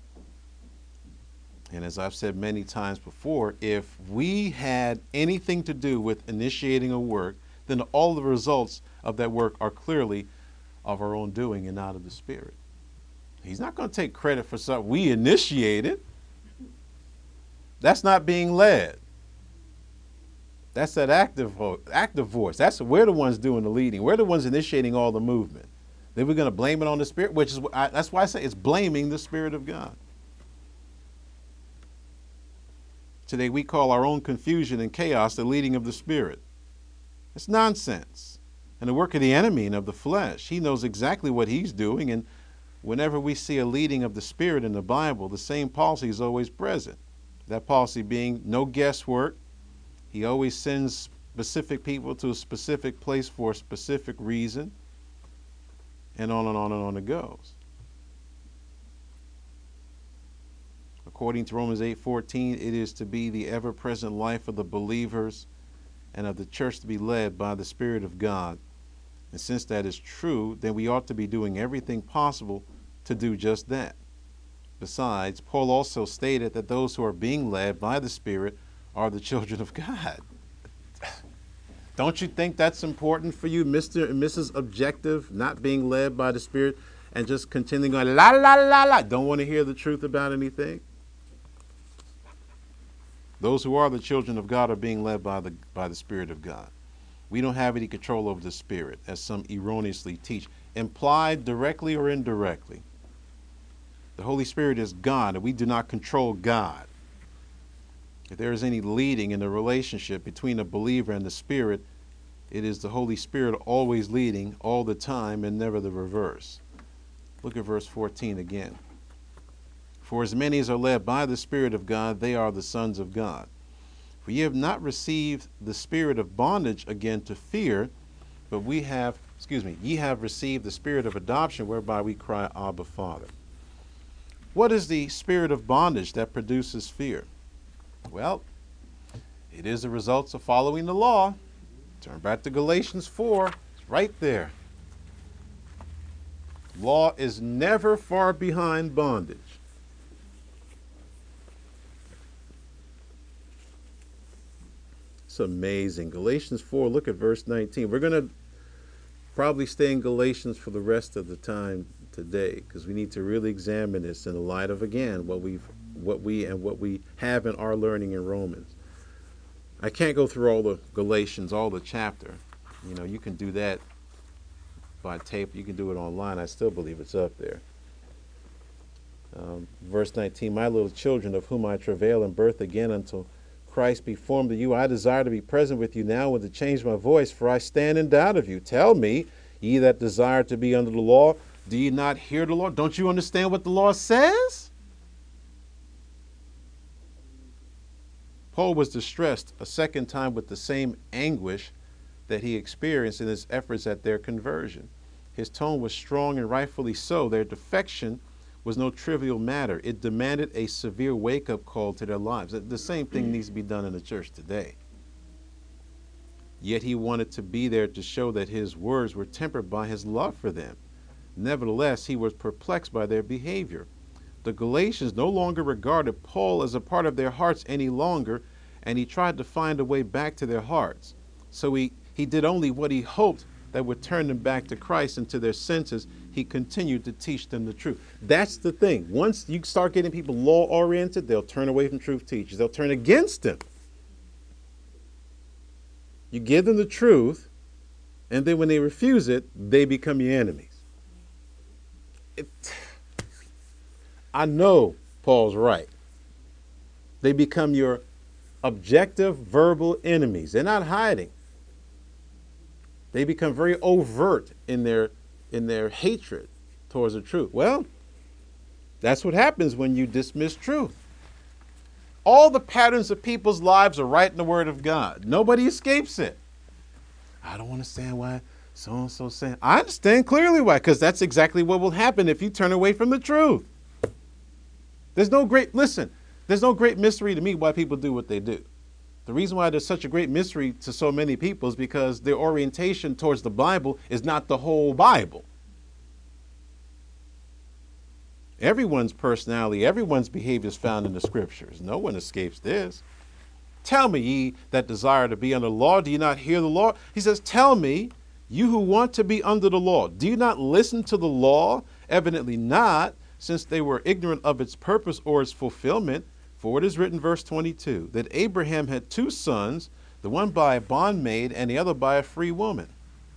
And as I've said many times before, if we had anything to do with initiating a work, then all the results of that work are clearly of our own doing and not of the Spirit. He's not going to take credit for something we initiated. That's not being led. That's that active voice. We're the ones doing the leading. We're the ones initiating all the movement. Then we're going to blame it on the Spirit, that's why I say it's blaming the Spirit of God. Today we call our own confusion and chaos the leading of the Spirit. It's nonsense. And the work of the enemy and of the flesh. He knows exactly what he's doing, and whenever we see a leading of the Spirit in the Bible, the same policy is always present. That policy being no guesswork. He always sends specific people to a specific place for a specific reason, and on and on and on it goes. According to Romans 8:14, it is to be the ever-present life of the believers and of the church to be led by the Spirit of God. And since that is true, then we ought to be doing everything possible to do just that. Besides, Paul also stated that those who are being led by the Spirit are the children of God. Don't you think that's important for you, Mr. and Mrs. Objective, not being led by the Spirit and just continuing going la la la la, don't want to hear the truth about anything? Those who are the children of God are being led by the Spirit of God. We don't have any control over the Spirit, as some erroneously teach, implied directly or indirectly. The Holy Spirit is God, and we do not control God. If there is any leading in the relationship between the believer and the Spirit, it is the Holy Spirit always leading all the time and never the reverse. Look at verse 14 again. For as many as are led by the Spirit of God, they are the sons of God. For ye have not received the spirit of bondage again to fear, but ye have received the spirit of adoption, whereby we cry, Abba, Father. What is the spirit of bondage that produces fear? Well, it is the results of following the law. Turn back to Galatians 4. It's right there. Law is never far behind bondage. It's amazing. Galatians 4, look at verse 19. We're going to probably stay in Galatians for the rest of the time today, because we need to really examine this in the light of, again, what we have in our learning in Romans. I can't go through all the Galatians, all the chapter. You know, you can do that by tape. You can do it online. I still believe it's up there. Verse 19, my little children, of whom I travail in birth again until Christ be formed to you, I desire to be present with you now and to change my voice, for I stand in doubt of you. Tell me, ye that desire to be under the law, do ye not hear the law? Don't you understand what the law says? Paul was distressed a second time with the same anguish that he experienced in his efforts at their conversion. His tone was strong, and rightfully so. Their defection was no trivial matter. It demanded a severe wake-up call to their lives. The same thing needs to be done in the church today. Yet he wanted to be there to show that his words were tempered by his love for them. Nevertheless, he was perplexed by their behavior. The Galatians no longer regarded Paul as a part of their hearts any longer, and he tried to find a way back to their hearts. So he did only what he hoped that would turn them back to Christ and to their senses. He continued to teach them the truth. That's the thing. Once you start getting people law-oriented, they'll turn away from truth teachers. They'll turn against them. You give them the truth, and then when they refuse it, they become your enemies. I know Paul's right. They become your objective verbal enemies. They're not hiding. They become very overt in their hatred towards the truth. Well, that's what happens when you dismiss truth. All the patterns of people's lives are right in the Word of God. Nobody escapes it. I don't understand why so-and-so saying. I understand clearly why, because that's exactly what will happen if you turn away from the truth. There's no great mystery to me why people do what they do. The reason why there's such a great mystery to so many people is because their orientation towards the Bible is not the whole Bible. Everyone's personality, everyone's behavior is found in the Scriptures. No one escapes this. Tell me, ye that desire to be under the law, do you not hear the law? He says, tell me, you who want to be under the law, do you not listen to the law? Evidently not, since they were ignorant of its purpose or its fulfillment. For it is written, verse 22, that Abraham had two sons, the one by a bondmaid and the other by a free woman.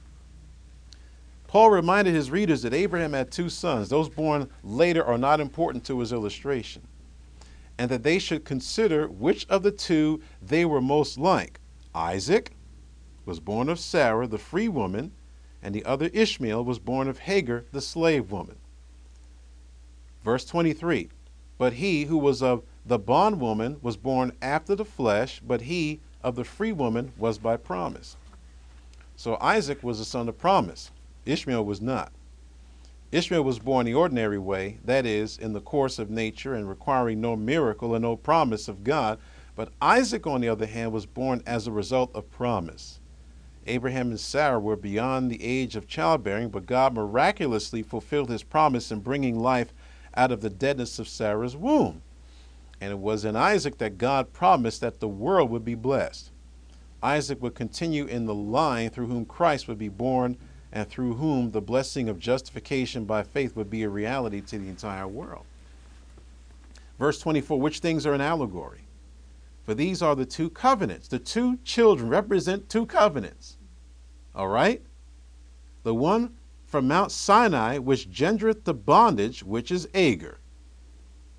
Paul reminded his readers that Abraham had two sons. Those born later are not important to his illustration, and that they should consider which of the two they were most like. Isaac was born of Sarah, the free woman, and the other Ishmael was born of Hagar, the slave woman. Verse 23, but he who was of the bondwoman was born after the flesh, but he of the free woman was by promise. So Isaac was the son of promise. Ishmael was not. Ishmael was born the ordinary way, that is, in the course of nature and requiring no miracle and no promise of God. But Isaac, on the other hand, was born as a result of promise. Abraham and Sarah were beyond the age of childbearing, but God miraculously fulfilled his promise in bringing life out of the deadness of Sarah's womb. And it was in Isaac that God promised that the world would be blessed. Isaac would continue in the line through whom Christ would be born, and through whom the blessing of justification by faith would be a reality to the entire world. Verse 24, which things are an allegory? For these are the two covenants. The two children represent two covenants. All right? The one from Mount Sinai, which gendereth the bondage, which is Agar.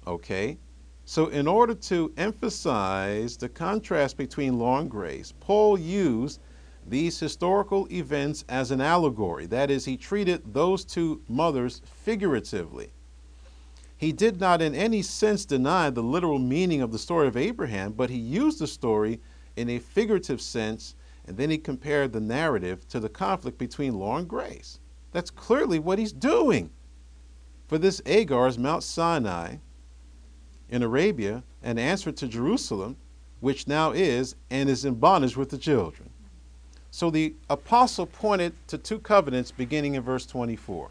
Okay? So, in order to emphasize the contrast between law and grace, Paul used these historical events as an allegory. That is, he treated those two mothers figuratively. He did not in any sense deny the literal meaning of the story of Abraham, but he used the story in a figurative sense, and then he compared the narrative to the conflict between law and grace. That's clearly what he's doing. For this Agar is Mount Sinai in Arabia, an answer to Jerusalem, which now is and is in bondage with the children. So the apostle pointed to two covenants beginning in verse 24.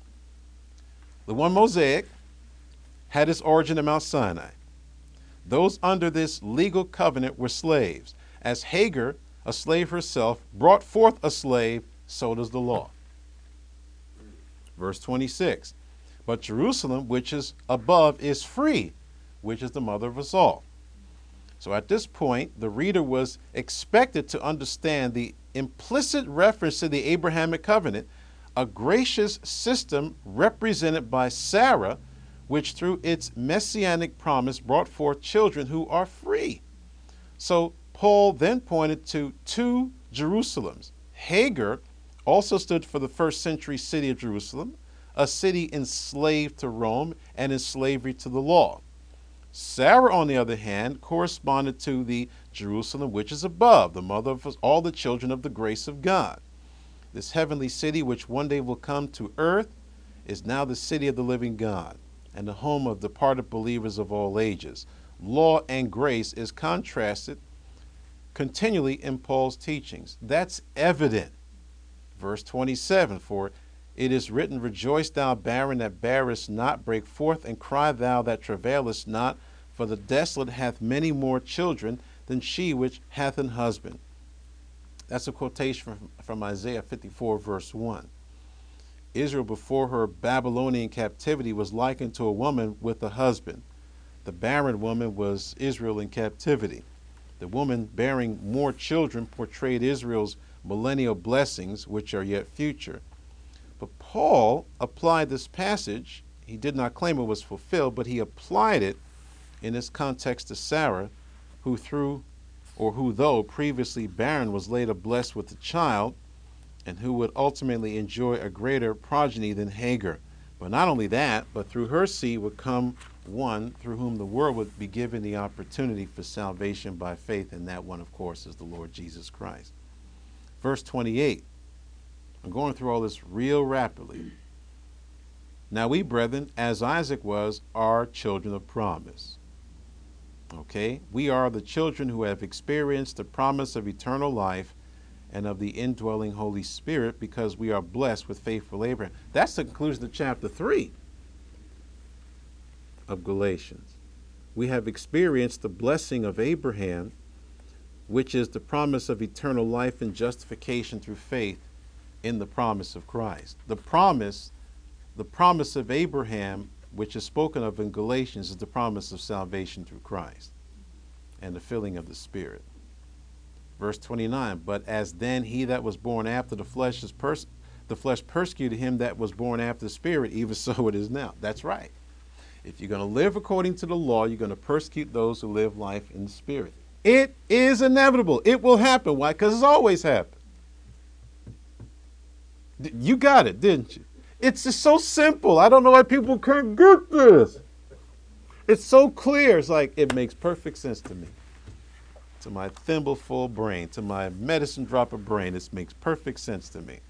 The one Mosaic had its origin in Mount Sinai. Those under this legal covenant were slaves. As Hagar, a slave herself, brought forth a slave, so does the law. Verse 26. But Jerusalem, which is above, is free, which is the mother of us all. So at this point, the reader was expected to understand the implicit reference to the Abrahamic covenant, a gracious system represented by Sarah, which through its messianic promise brought forth children who are free. So Paul then pointed to two Jerusalems. Hagar also stood for the first century city of Jerusalem, a city enslaved to Rome and in slavery to the law. Sarah, on the other hand, corresponded to the Jerusalem which is above, the mother of all the children of the grace of God. This heavenly city, which one day will come to earth, is now the city of the living God and the home of departed believers of all ages. Law and grace is contrasted continually in Paul's teachings. That's evident. Verse 27, for it is written, rejoice thou barren that bearest not, break forth and cry thou that travailest not, for the desolate hath many more children than she which hath an husband. That's a quotation from Isaiah 54, verse 1. Israel before her Babylonian captivity was likened to a woman with a husband. The barren woman was Israel in captivity. The woman bearing more children portrayed Israel's millennial blessings, which are yet future. But Paul applied this passage. He did not claim it was fulfilled, but he applied it in this context to Sarah, who though previously barren was later blessed with a child, and who would ultimately enjoy a greater progeny than Hagar. But not only that, but through her seed would come one through whom the world would be given the opportunity for salvation by faith, and that one, of course, is the Lord Jesus Christ. Verse 28. I'm going through all this real rapidly. Now we, brethren, as Isaac was, are children of promise. Okay? We are the children who have experienced the promise of eternal life and of the indwelling Holy Spirit, because we are blessed with faithful Abraham. That's the conclusion of chapter 3 of Galatians. We have experienced the blessing of Abraham, which is the promise of eternal life and justification through faith in the promise of Christ. The promise of Abraham, which is spoken of in Galatians, is the promise of salvation through Christ and the filling of the Spirit. Verse 29, but as then he that was born after the flesh persecuted him that was born after the Spirit, even so it is now. That's right. If you're going to live according to the law, you're going to persecute those who live life in the Spirit. It is inevitable. It will happen. Why? Because it's always happened. You got it, didn't you? It's just so simple. I don't know why people can't get this. It's so clear. It's like, it makes perfect sense to me. To my thimbleful brain, to my medicine dropper brain, this makes perfect sense to me.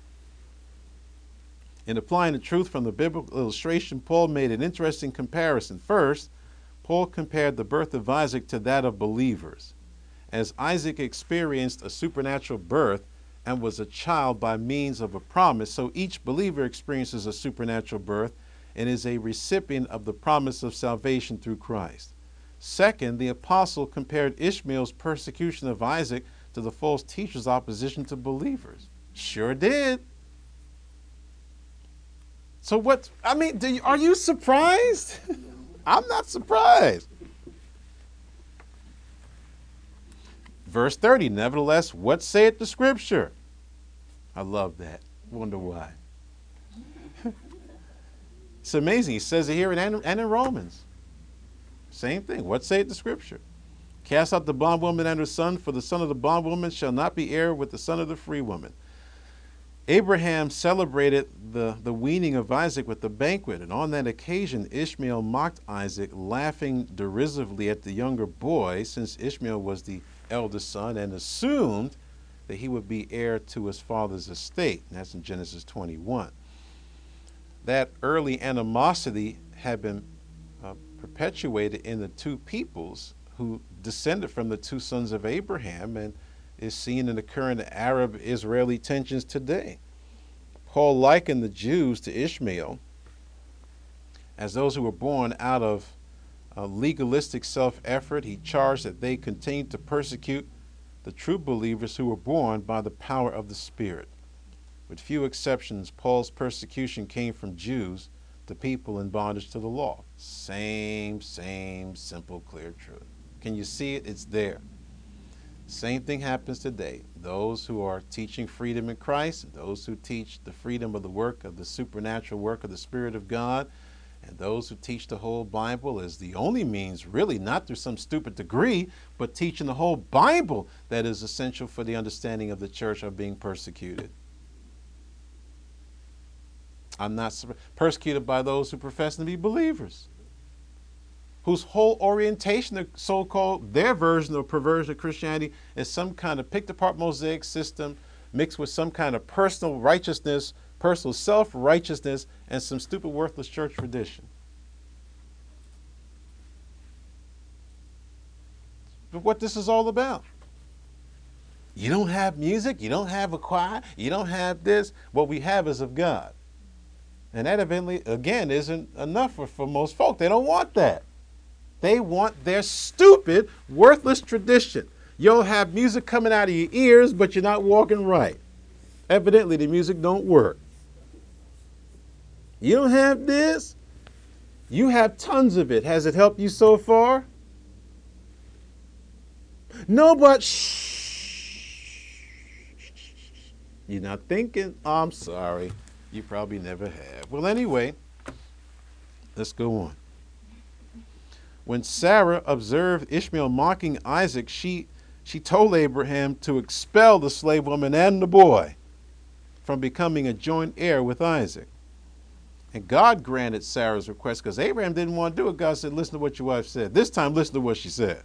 In applying the truth from the biblical illustration, Paul made an interesting comparison. First, Paul compared the birth of Isaac to that of believers. As Isaac experienced a supernatural birth and was a child by means of a promise, so each believer experiences a supernatural birth and is a recipient of the promise of salvation through Christ. Second, the apostle compared Ishmael's persecution of Isaac to the false teacher's opposition to believers. Sure did. So are you surprised? I'm not surprised. Verse 30, nevertheless, what saith the scripture? I love that. Wonder why. It's amazing. He says it here and in Romans. Same thing. What saith the scripture? Cast out the bondwoman and her son, for the son of the bondwoman shall not be heir with the son of the free woman. Abraham celebrated the weaning of Isaac with a banquet, and on that occasion Ishmael mocked Isaac, laughing derisively at the younger boy, since Ishmael was the eldest son, and assumed that he would be heir to his father's estate. And that's in Genesis 21. That early animosity had been perpetuated in the two peoples who descended from the two sons of Abraham, and is seen in the current Arab-Israeli tensions today. Paul likened the Jews to Ishmael as those who were born out of legalistic self-effort. He charged that they continued to persecute the true believers who were born by the power of the Spirit. With few exceptions, Paul's persecution came from Jews, the people in bondage to the law. Same, simple, clear truth. Can you see it? It's there. Same thing happens today. Those who are teaching freedom in Christ, and those who teach the freedom of the work of the supernatural work of the Spirit of God, and those who teach the whole Bible as the only means, really, not through some stupid degree, but teaching the whole Bible that is essential for the understanding of the church, are being persecuted. I'm not persecuted by those who profess to be believers, whose whole orientation, the so-called, their version or perversion of Christianity, is some kind of picked-apart mosaic system mixed with some kind of personal righteousness, personal self-righteousness, and some stupid, worthless church tradition. But what this is all about. You don't have music, you don't have a choir, you don't have this. What we have is of God. And that evidently, again, isn't enough for most folk. They don't want that. They want their stupid, worthless tradition. You'll have music coming out of your ears, but you're not walking right. Evidently, the music don't work. You don't have this. You have tons of it. Has it helped you so far? No, but shh. You're not thinking. Oh, I'm sorry. You probably never have. Well, anyway, let's go on. When Sarah observed Ishmael mocking Isaac, she told Abraham to expel the slave woman and the boy from becoming a joint heir with Isaac. And God granted Sarah's request because Abraham didn't want to do it. God said, listen to what your wife said. This time, listen to what she said.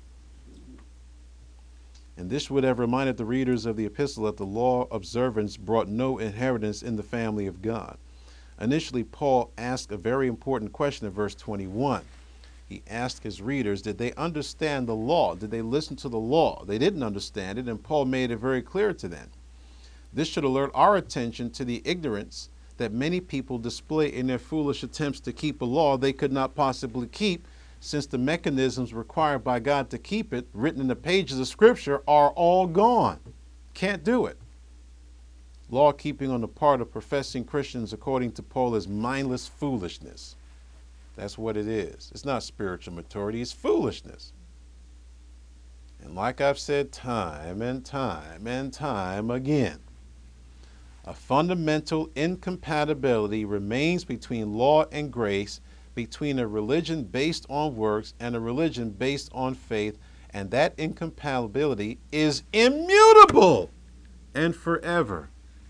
And this would have reminded the readers of the epistle that the law observance brought no inheritance in the family of God. Initially, Paul asked a very important question in verse 21. He asked his readers, did they understand the law? Did they listen to the law? They didn't understand it, and Paul made it very clear to them. This should alert our attention to the ignorance that many people display in their foolish attempts to keep a law they could not possibly keep, since the mechanisms required by God to keep it, written in the pages of Scripture, are all gone. Can't do it. Law keeping on the part of professing Christians, according to Paul, is mindless foolishness. That's what it is. It's not spiritual maturity, it's foolishness. And like I've said time and time again, a fundamental incompatibility remains between law and grace, between a religion based on works and a religion based on faith, and that incompatibility is immutable and forever.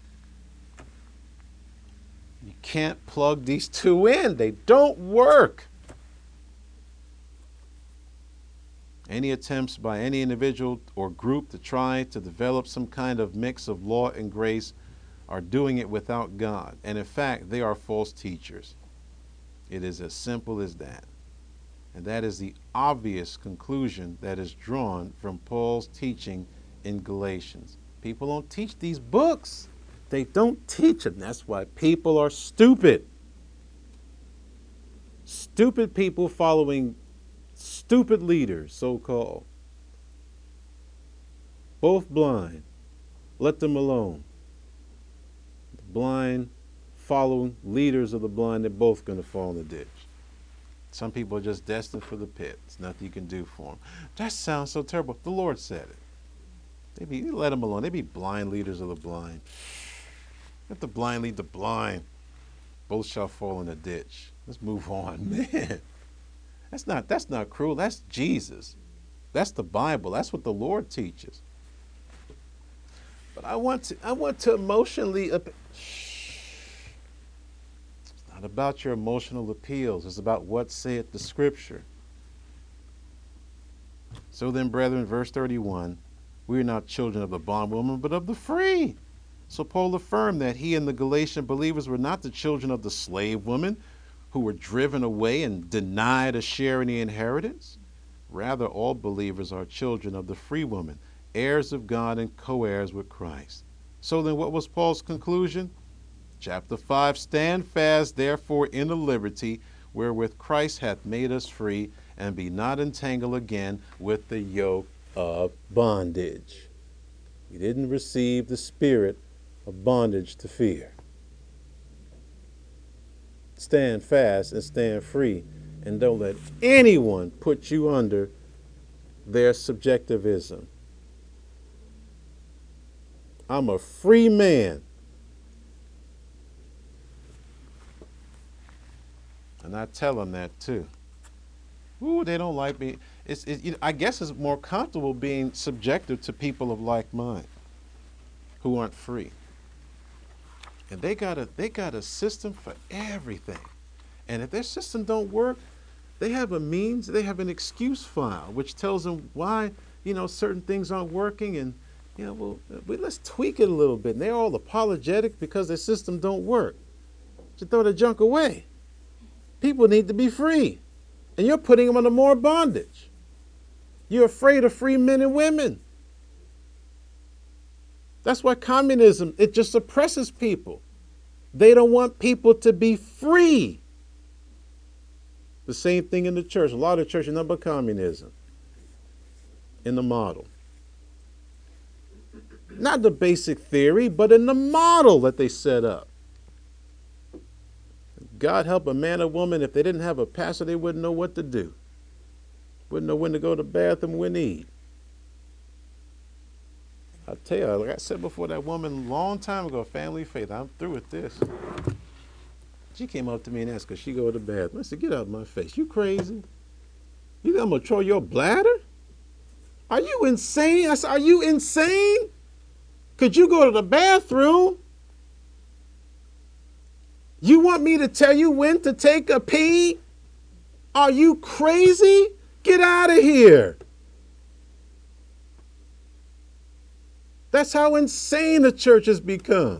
You can't plug these two in. They don't work. Any attempts by any individual or group to try to develop some kind of mix of law and grace are doing it without God. And in fact, they are false teachers. It is as simple as that. And that is the obvious conclusion that is drawn from Paul's teaching in Galatians. People don't teach these books. They don't teach them. That's why people are stupid. Stupid people following stupid leaders, so-called. Both blind. Let them alone. The blind following leaders of the blind, they're both going to fall in the ditch. Some people are just destined for the pit. There's nothing you can do for them. That sounds so terrible. The Lord said it. Let them alone. They be blind leaders of the blind. Let the blind lead the blind. Both shall fall in the ditch. Let's move on, man. That's not cruel. That's Jesus. That's the Bible. That's what the Lord teaches. But I want to emotionally. It's not about your emotional appeals. It's about what saith the Scripture. So then, brethren, verse 31, we are not children of the bondwoman, but of the free. So Paul affirmed that he and the Galatian believers were not the children of the slave woman who were driven away and denied a share in the inheritance. Rather, all believers are children of the free woman, heirs of God and co-heirs with Christ. So then what was Paul's conclusion? Chapter 5, stand fast therefore in the liberty wherewith Christ hath made us free, and be not entangled again with the yoke of bondage. We didn't receive the spirit of bondage to fear. Stand fast and stand free, and don't let anyone put you under their subjectivism. I'm a free man. And I tell them that too. Ooh, they don't like me. I guess it's more comfortable being subjective to people of like mind who aren't free. And they got a system for everything. And if their system don't work, they have a means, they have an excuse file, which tells them why, certain things aren't working. And, let's tweak it a little bit. And they're all apologetic because their system don't work. You throw the junk away. People need to be free. And you're putting them under more bondage. You're afraid of free men and women. That's why communism, it just suppresses people. They don't want people to be free. The same thing in the church. A lot of churches, nothing but communism in the model. Not the basic theory, but in the model that they set up. God help a man or woman, if they didn't have a pastor, they wouldn't know what to do. Wouldn't know when to go to the bathroom, when to eat. I tell you, like I said before, that woman a long time ago, Family Faith, I'm through with this. She came up to me and asked, could she go to the bathroom? I said, get out of my face. You crazy? You think I'm going to throw your bladder? Are you insane? I said, are you insane? Could you go to the bathroom? You want me to tell you when to take a pee? Are you crazy? Get out of here. That's how insane the church has become.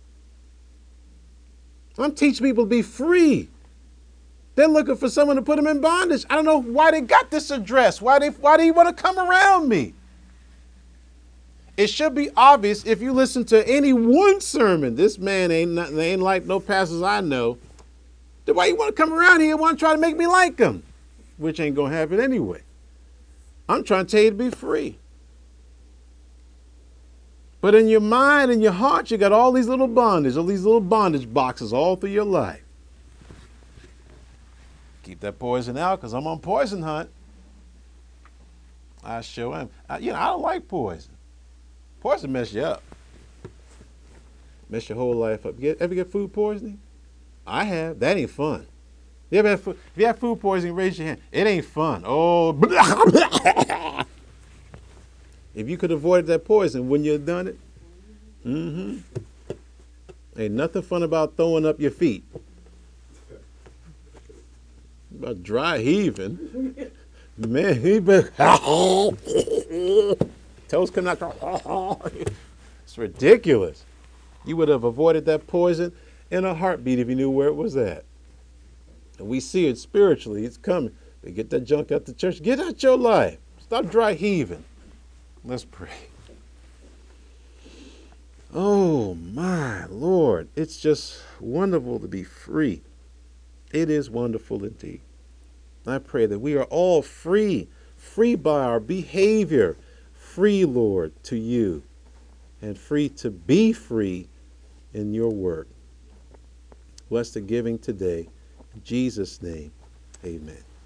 I'm teaching people to be free. They're looking for someone to put them in bondage. I don't know why they got this address. Why do you want to come around me? It should be obvious if you listen to any one sermon. This man ain't like no pastors I know. Then why you want to come around here and want to try to make me like him? Which ain't going to happen anyway. I'm trying to tell you to be free. But in your mind and your heart, you got all these little bondage boxes all through your life. Keep that poison out, because I'm on poison hunt. I sure am. I don't like poison. Poison mess you up. Mess your whole life up. Ever get food poisoning? I have. That ain't fun. You ever have food? If you have food poisoning, raise your hand. It ain't fun. Oh, if you could avoid that poison, wouldn't you have done it? Mm-hmm. Ain't nothing fun about throwing up your feet. About dry heaving. Man, he been toes coming out. It's ridiculous. You would have avoided that poison in a heartbeat if you knew where it was at. And we see it spiritually. It's coming. They get that junk out the church. Get out your life. Stop dry heaving. Let's pray. Oh, my Lord. It's just wonderful to be free. It is wonderful indeed. I pray that we are all free by our behavior, free, Lord, to you, and free to be free in your work. Bless the giving today. In Jesus' name, amen.